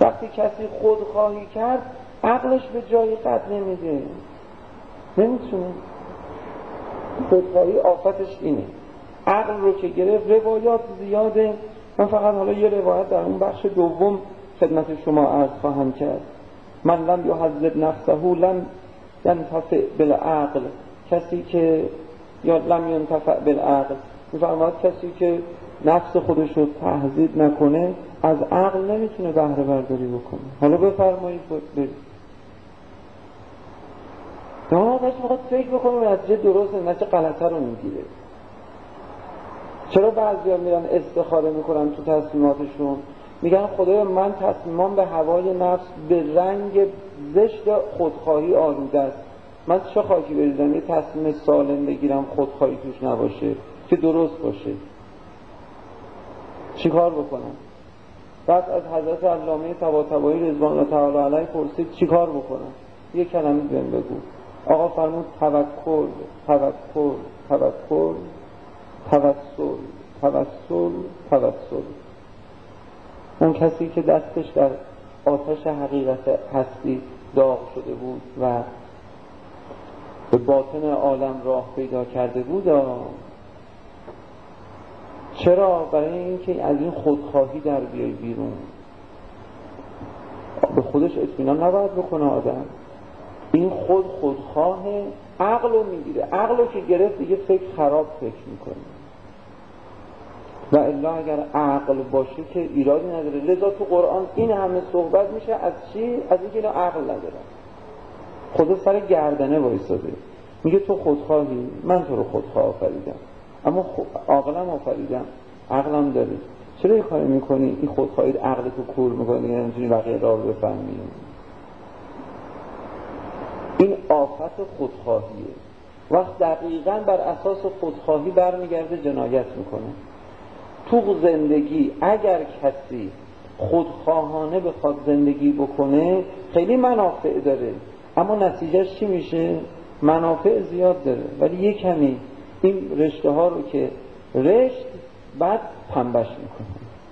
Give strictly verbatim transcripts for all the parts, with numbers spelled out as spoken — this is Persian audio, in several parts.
وقتی کسی خودخواهی کرد عقلش به جای قد نمیده، نمیتونه. خودخواهی آفتش اینه. عقل رو که گرفت روایات زیاده. من فقط حالا یه روایت در اون بخش دوم خدمت شما عرض خواهم کرد. من لم یحذب نفسه لم ینتفع بالعقل، کسی که یا لم ینتفع بالعقل میفرماید کسی که نفس خودش رو تهذیب نکنه از عقل نمیتونه بهره برداری بکنه. حالا بفرمایید برید. نه بس میخواد فکر بکنه نتیجه درسته نتیجه غلطه رو میگیره. چرا بعضیا میرن استخاره میکنن تو تصمیماتشون، میگن خدایا من تصمیمام به هوای نفس به رنگ زشت خودخواهی آلوده است، من چه خاکی بریزم یه تصمیم سالم بگیرم خودخواهی توش نباشه که درست باشه، چی کار بکنم؟ بعد از حضرت علامه طباطبایی رضوان الله تعالی علیه پرسید چی کار بکنم؟ یه کلمه بهم بگو. آقا فرمود توکل توکل توکل توسل توسل توسل. اون کسی که دستش در آتش حقیقت هستی داغ شده بود و به باطن عالم راه پیدا کرده بود، چرا؟ برای اینکه از این خودخواهی در بیای بیرون. به خودش اطمینان نباید بکنه آدم. این خود خودخواه عقل رو میگیره، عقل رو که گرفت دیگه فکر خراب فکر میکنه. و الا اگر عقل باشه که ایرادی نداره. لذا تو قرآن این همه صحبت میشه از چی؟ از اینکه اینا عقل نداره. خدا سر گردنه وایساده میگه تو خودخواهی، من تو رو خودخواه آفریدم، اما عاقلم آفریدم، عقلم داری، چرا این کاری میکنی؟ این خودخواهی عقل تو کور میکنی دیگه نمیتونی بقیه راه رو بفهمی. این آفت خودخواهیه. وقت دقیقاً بر اساس خودخواهی برمیگرده جنایت میکنه. تو زندگی اگر کسی خودخواهانه بخواد زندگی بکنه خیلی منافع داره، اما نتیجهش چی میشه؟ منافع زیاد داره ولی یک کمی این رشته ها رو که رشت بعد پنبش میکنه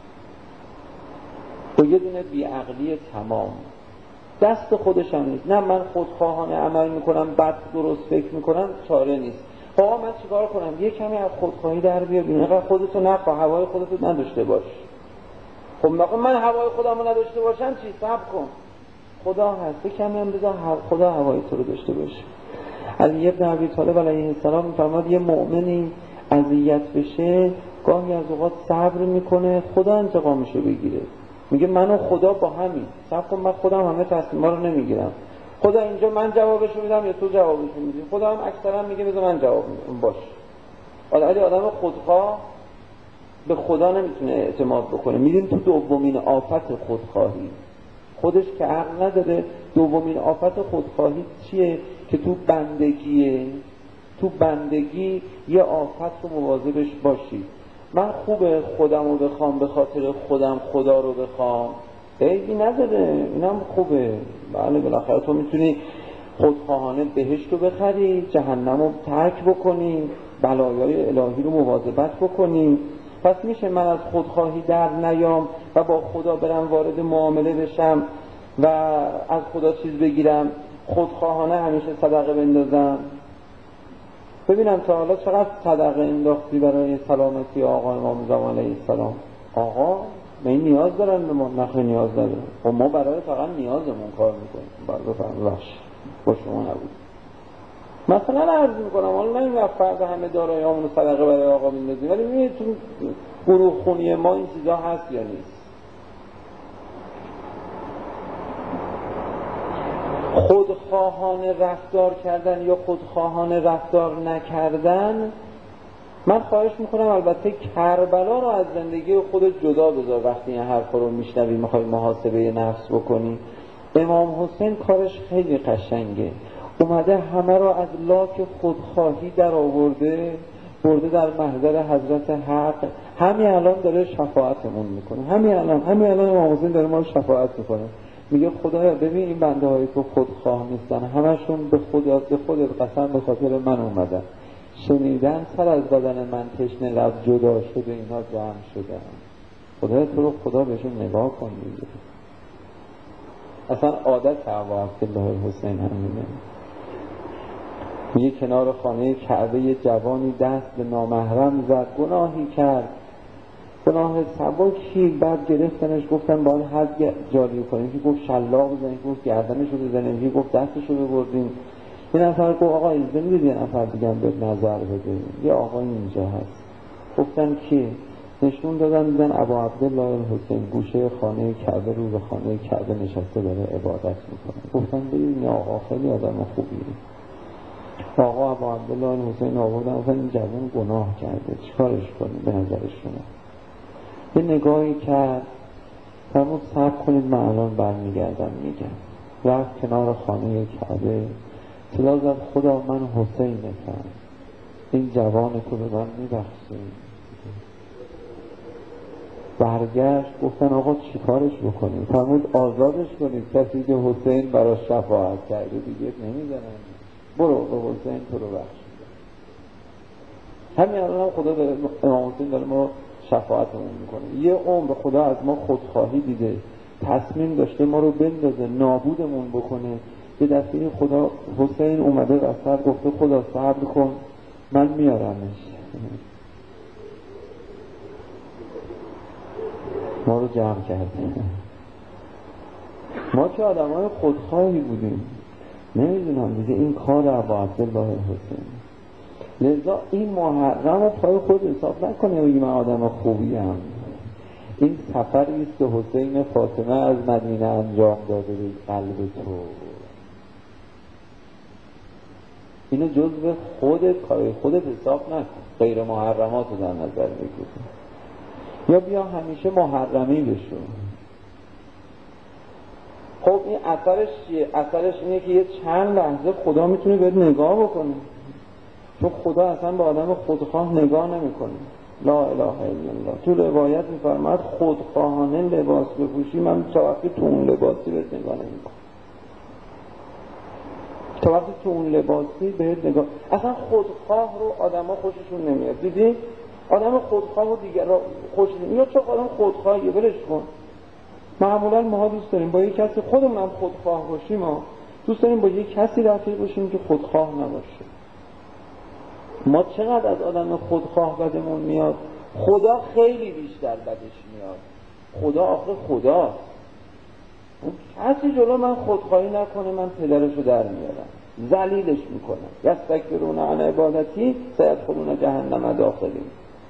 با یه دونه بیعقلی تمام. دست خودش هم نیست. نه من خودخواهانه عمل میکنم بعد درست فکر میکنم، چاره نیست. آقا من چیکار کنم؟ یه کمی از خودخواهی در بیار بیرون. اینقدر خودتو نخواه، هوای خودتو نداشته باش. خب من هوای خودمو نداشته باشم چی؟ صبر کن، خدا هست. یه کمی هم بذار خدا هوای تو رو داشته باشه. علی ابن ابی طالب علیه السلام میفرماد یه مؤمنی اذیت بشه گاهی از اوقات صبر میکنه خدا انتقامشو بگیره. میگه من و خدا با همین، صبر کن من خودم همه تصمیما رو نمیگیرم. خدا اینجا من جوابشو میدم یا تو جوابشو میدی؟ خدا هم اکثرا میگه بذار من جواب میدم باش. ولی آدم خودخواه به خدا نمیتونه اعتماد بکنه. میدیم تو دومین آفت خودخواهی. خودش که عقل نداره. دومین آفت خودخواهی چیه؟ که تو بندگیه. تو بندگی یه آفت رو مواظبش باشی. من خوبه خودم رو بخوام به خاطر خودم خدا رو بخوام، عیبی نداره، اینم خوبه. بله بالاخره تو میتونی خودخواهانه بهشت رو بخری، جهنم رو ترک بکنی، بلایای الهی رو مواظبت بکنی. پس میشه من از خودخواهی در نیام و با خدا برم وارد معامله بشم و از خدا چیز بگیرم، خودخواهانه همیشه صدقه بندازم. ببینم تا حالا چقدر صدقه انداختی برای سلامتی آقا امام زمان علیه السلام؟ آقا من نیاز دارن به ما؟ نخیر نیاز دارن. خب ما برای فقط نیازمون کار میکنیم. باید بفرم وحش با شما نبود. مثلا عرض میکنم حالا نه این فرد همه دارایی همونو صدقه برای آقا میندازیم، ولی ببینید تو گروه خونی ما این چیزا هست یا نیست؟ خودخواهانه رفتار کردن یا خودخواهانه رفتار نکردن، من خواهش میکنم البته کربلا رو از زندگی خودت جدا بذار. وقتی این حرف رو میشنوی میخوای محاسبه نفس بکنی، امام حسین کارش خیلی قشنگه. اومده همه رو از لاک خودخواهی در آورده برده در محضر حضرت حق. همین الان داره شفاعتمون میکنه. همین الان همین الان امام حسین داره ما رو شفاعت میکنه. میگه خدایا ببین این بنده های تو خودخواه نیستن، همشون به خدا به خودت قسم به خاطر من اومدن، شنیدن سر از بدن من تشنه لب جدا شده، اینها جمع شدن. خدایا تو رو خدا بهشون نگاه کن. میگه اصلا عادت ابا عبدالله حسین همینه. میگه کنار خانه کعبه یه جوانی دست به نامحرم زد، گناهی کرد، گناه سبکی. بعد گرفتنش گفتن باید حد جاری کنیم، که گفت شلاق بزنیم، گفت گردنشو بزنیم، که گفت دستشو ببردیم. یه نفر گفت آقا اجازه میدید یه نفر دیگه هم به نظر بده، یه آقای اینجا هست. گفتن کی؟ نشون دادن، دیدن ابا عبدالله حسین گوشه خانه کعبه رو به خانه کعبه نشسته داره عبادت میکنه. گفتن ببین آقا خیلی آدم خوبیه. آقا ابا عبدالله حسین آوردن، گفتن این جوان گناه کرده، چیکارش کنیم به نظر شما؟ یه نگاهی کرد، فرمود صبر کنید من الان برمیگردم میگم. رفت کنار خانه کعبه، صدا زد خدا من حسینتم، این جوان تو به من میبخشی. برگشت، گفتن آقا چی کارش بکنیم؟ فرمود آزادش کنید، کسی که حسین براش شفاعت کرده دیگه نمیزنن، برو به حسین تو رو بخشید. همین الان هم خدا داره، امام حسین داره ما شفاعتمون میکنه. یه عمر خدا از ما خودخواهی دیده، تصمیم داشته ما رو بندازه، نابودمون بکنه. یه دفعه خدا حسین اومده وسط، گفته خدا صبر کن من میارمش. ما رو جمع کرده. ما که آدم های خودخواهی بودیم، نمیدونم دیگه این کار ابا عبدالله حسین. لذا این محرم رو پای خود حساب نکنه بگی من آدم خوبی هم. این سفری است که حسین فاطمه از مدینه انجام داده به قلب تو. اینو جزو خودت، کار خودت حساب نکن، غیر محرمات رو در نظر بگیر، یا بیا همیشه محرمی بشو. خب این اثرش چیه؟ اثرش اینه که یه چند لحظه خدا میتونه بهت نگاه بکنه، چون خدا اصلا به آدم خودخواه نگاه نمیکنه. لا اله الا الله. تو روایت میفرماد خودخواهانه لباس بپوشی من تا وقتی تو اون لباسی بهت نگاه نمیکنم، تا وقتی تو اون لباسی بهت نگاه. اصلا خودخواه رو آدما خوششون نمیاد. دیدی آدم خودخواه رو دیگر را خوشش نمیاد، چون آدم خودخواهیه ولش کن. معمولا ما دوست داریم با یک کسی خودمون هم خودخواه باشیم، ما دوست داریم با یک کسی رفیق باشیم که خودخواه نباشه. ما چقدر از آدم خودخواه بدمون میاد، خدا خیلی بیشتر بدش میاد. خدا آخه خداست. کسی جلو من خودخواهی نکنه من پدرشو در میارم، ذلیلش میکنم. یستکبرون عن عبادتی سیدخلون جهنم داخلین.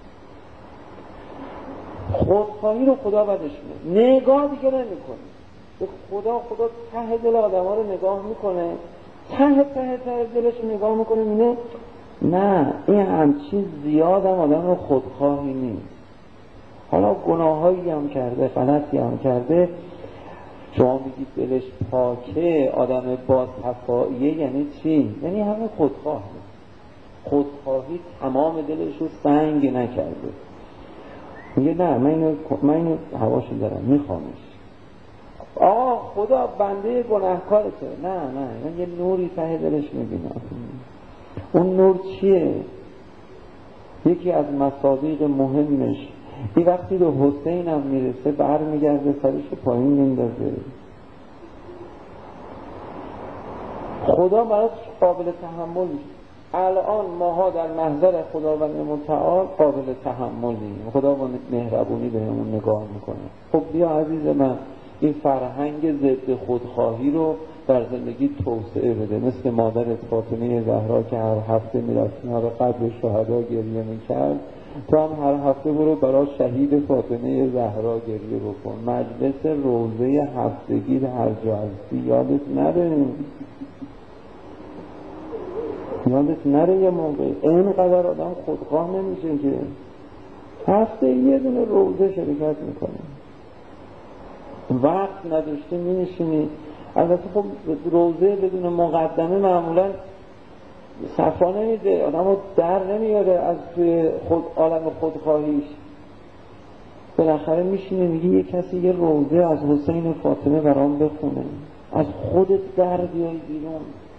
خودخواهی رو خدا بدش میاد، نگاه دیگه نمیکنه به خدا. خدا ته دل آدم ها رو نگاه میکنه، ته ته ته دلش رو نگاه میکنه، اینه نه این همچین زیاد هم آدم خودخواهی نیست. حالا گناهایی هم کرده، غلطی هم کرده، شما میگید دلش پاکه، آدم با صفاییه، یعنی چی؟ یعنی همه خودخواه، خودخواهی تمام دلش رو سنگ نکرده. میگه نه من اینو, من اینو هواشو دارم میخوامش. آقا خدا بنده گناهکارته. نه نه من یه نوری ته دلش میبینم. اون نور چیه؟ یکی از مصادیق مهمش این وقتی به حسین هم میرسه بر میگرده سرشو پایین میندازه. خدا براش قابل تحمل میشه. الان ماها در محضر خداوند متعال قابل تحملیم، خدا با مهربونی بهمون نگاه میکنه. خب بیا عزیز من این فرهنگ ضد خودخواهی رو در زندگی توسعه بده، مثل مادر فاطمه زهرا که هر هفته میرفت کنار قبر شهدا گریه میکرد، تو هم هر هفته برو برای شهید فاطمه زهرا گریه بکن. مجلس روضه هفتگی هر جا هستی یادت نره، یادت نره یه موقع اینقدر آدم خودخواه نمیشه که هفته یه دونه روضه شرکت میکنه. وقت نداشته مینشینی. البته خب روضه بدون مقدمه معمولا صفا نمیده، آدم رو در نمیاره از توی خود عالم خودخواهیش. بالاخره میشینه میگه یه کسی یه روضه از حسین فاطمه برام بخونه، از خودت در بیای بیرون.